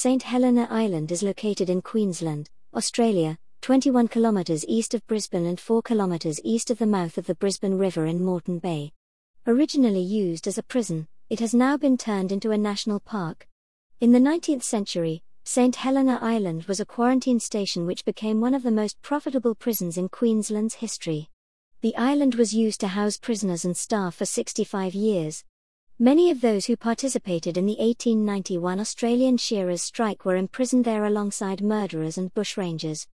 St Helena Island is located in Queensland, Australia, 21 kilometres east of Brisbane and 4 kilometres east of the mouth of the Brisbane River in Moreton Bay. Originally used as a prison, it has now been turned into a national park. In the 19th century, St Helena Island was a quarantine station which became one of the most profitable prisons in Queensland's history. The island was used to house prisoners and staff for 65 years. Many of those who participated in the 1891 Australian shearers' strike were imprisoned there alongside murderers and bushrangers.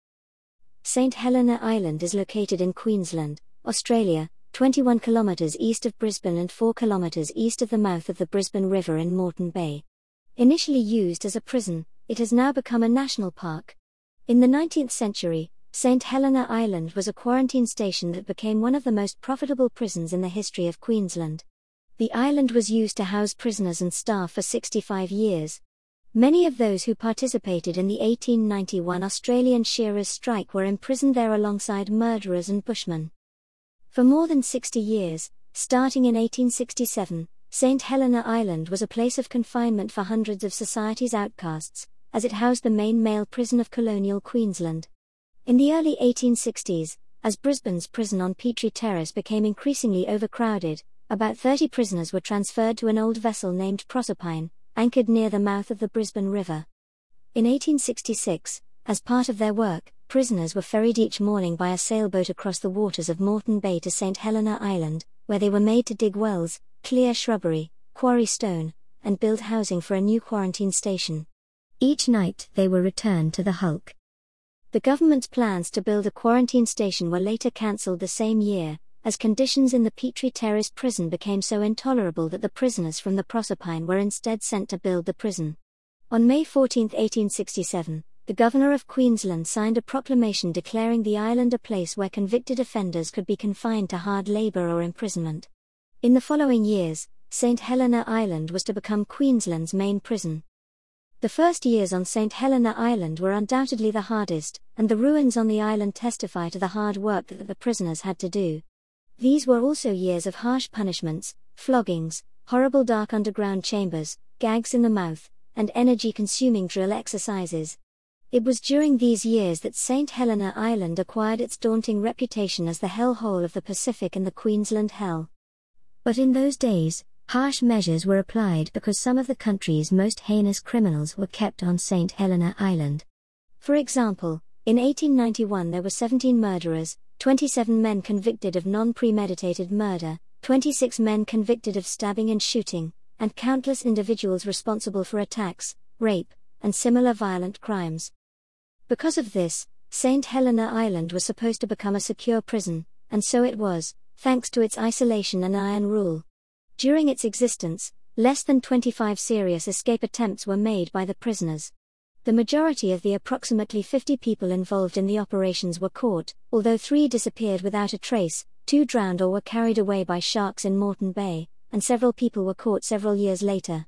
St Helena Island is located in Queensland, Australia, 21 kilometres east of Brisbane and 4 kilometres east of the mouth of the Brisbane River in Moreton Bay. Initially used as a prison, it has now become a national park. In the 19th century, St Helena Island was a quarantine station that became one of the most profitable prisons in the history of Queensland. The island was used to house prisoners and staff for 65 years. Many of those who participated in the 1891 Australian shearers' strike were imprisoned there alongside murderers and bushmen. For more than 60 years, starting in 1867, St Helena Island was a place of confinement for hundreds of society's outcasts, as it housed the main male prison of colonial Queensland. In the early 1860s, as Brisbane's prison on Petrie Terrace became increasingly overcrowded, about 30 prisoners were transferred to an old vessel named Proserpine, anchored near the mouth of the Brisbane River. In 1866, as part of their work, prisoners were ferried each morning by a sailboat across the waters of Moreton Bay to St Helena Island, where they were made to dig wells, clear shrubbery, quarry stone, and build housing for a new quarantine station. Each night they were returned to the hulk. The government's plans to build a quarantine station were later cancelled the same year, as conditions in the Petrie Terrace prison became so intolerable that the prisoners from the Proserpine were instead sent to build the prison. On May 14, 1867, the Governor of Queensland signed a proclamation declaring the island a place where convicted offenders could be confined to hard labour or imprisonment. In the following years, St Helena Island was to become Queensland's main prison. The first years on St Helena Island were undoubtedly the hardest, and the ruins on the island testify to the hard work that the prisoners had to do. These were also years of harsh punishments, floggings, horrible dark underground chambers, gags in the mouth, and energy-consuming drill exercises. It was during these years that St Helena Island acquired its daunting reputation as the hellhole of the Pacific and the Queensland Hell. But in those days, harsh measures were applied because some of the country's most heinous criminals were kept on St Helena Island. For example, in 1891 there were 17 murderers, 27 men convicted of non-premeditated murder, 26 men convicted of stabbing and shooting, and countless individuals responsible for attacks, rape, and similar violent crimes. Because of this, St Helena Island was supposed to become a secure prison, and so it was, thanks to its isolation and iron rule. During its existence, less than 25 serious escape attempts were made by the prisoners. The majority of the approximately 50 people involved in the operations were caught, although 3 disappeared without a trace, 2 drowned or were carried away by sharks in Moreton Bay, and several people were caught several years later.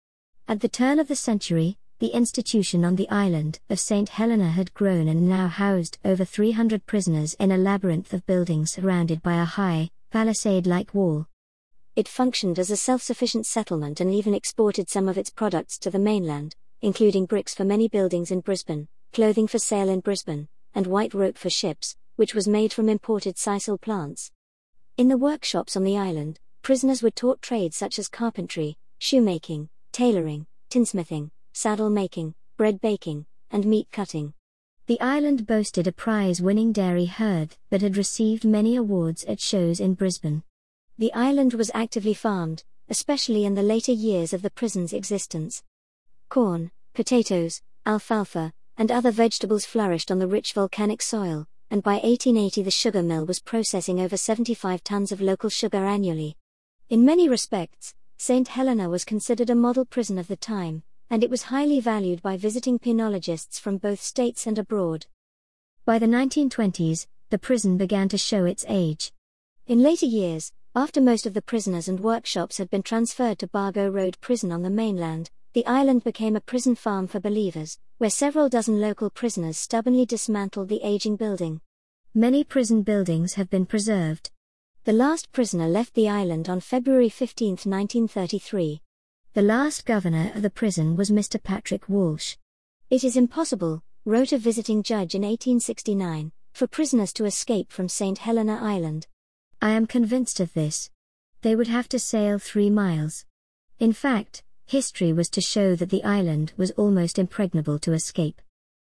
At the turn of the century, the institution on the island of St Helena had grown and now housed over 300 prisoners in a labyrinth of buildings surrounded by a high, palisade-like wall. It functioned as a self-sufficient settlement and even exported some of its products to the mainland, including bricks for many buildings in Brisbane, clothing for sale in Brisbane, and white rope for ships, which was made from imported sisal plants. In the workshops on the island, prisoners were taught trades such as carpentry, shoemaking, tailoring, tinsmithing, saddle making, bread baking, and meat cutting. The island boasted a prize-winning dairy herd that had received many awards at shows in Brisbane. The island was actively farmed, especially in the later years of the prison's existence. Corn, potatoes, alfalfa, and other vegetables flourished on the rich volcanic soil, and by 1880 the sugar mill was processing over 75 tons of local sugar annually. In many respects, St Helena was considered a model prison of the time, and it was highly valued by visiting penologists from both states and abroad. By the 1920s, the prison began to show its age. In later years, after most of the prisoners and workshops had been transferred to Bargo Road Prison on the mainland, the island became a prison farm for believers, where several dozen local prisoners stubbornly dismantled the aging building. Many prison buildings have been preserved. The last prisoner left the island on February 15, 1933. The last governor of the prison was Mr. Patrick Walsh. "It is impossible," wrote a visiting judge in 1869, "for prisoners to escape from St. Helena Island. I am convinced of this. They would have to sail 3 miles. In fact, history was to show that the island was almost impregnable to escape."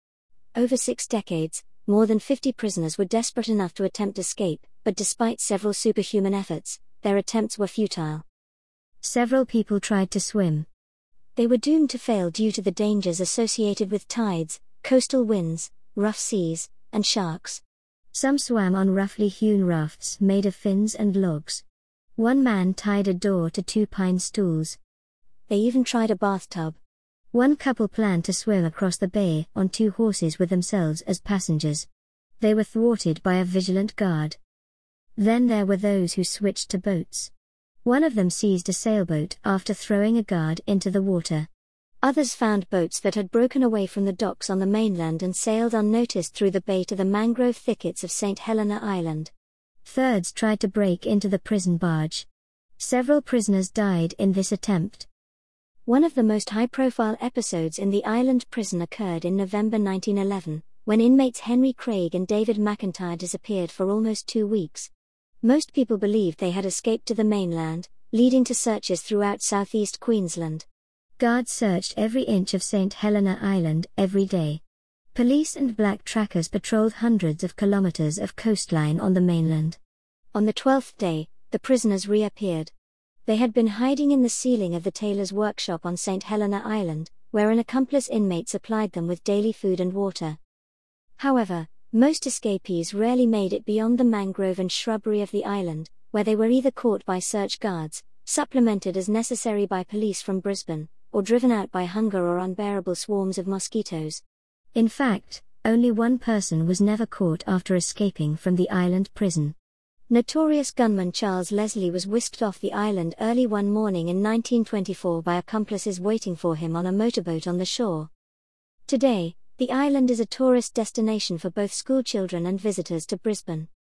Over 6 decades, more than 50 prisoners were desperate enough to attempt escape, but despite several superhuman efforts, their attempts were futile. Several people tried to swim. They were doomed to fail due to the dangers associated with tides, coastal winds, rough seas, and sharks. Some swam on roughly hewn rafts made of fins and logs. One man tied a door to 2 pine stools. They even tried a bathtub. One couple planned to swim across the bay on 2 horses with themselves as passengers. They were thwarted by a vigilant guard. Then there were those who switched to boats. One of them seized a sailboat after throwing a guard into the water. Others found boats that had broken away from the docks on the mainland and sailed unnoticed through the bay to the mangrove thickets of St. Helena Island. Thirds tried to break into the prison barge. Several prisoners died in this attempt. One of the most high-profile episodes in the island prison occurred in November 1911, when inmates Henry Craig and David McIntyre disappeared for almost 2 weeks. Most people believed they had escaped to the mainland, leading to searches throughout southeast Queensland. Guards searched every inch of St. Helena Island every day. Police and black trackers patrolled hundreds of kilometers of coastline on the mainland. On the 12th day, the prisoners reappeared. They had been hiding in the ceiling of the tailor's workshop on St. Helena Island, where an accomplice inmate supplied them with daily food and water. However, most escapees rarely made it beyond the mangrove and shrubbery of the island, where they were either caught by search guards, supplemented as necessary by police from Brisbane, or driven out by hunger or unbearable swarms of mosquitoes. In fact, only one person was never caught after escaping from the island prison. Notorious gunman Charles Leslie was whisked off the island early one morning in 1924 by accomplices waiting for him on a motorboat on the shore. Today, the island is a tourist destination for both schoolchildren and visitors to Brisbane.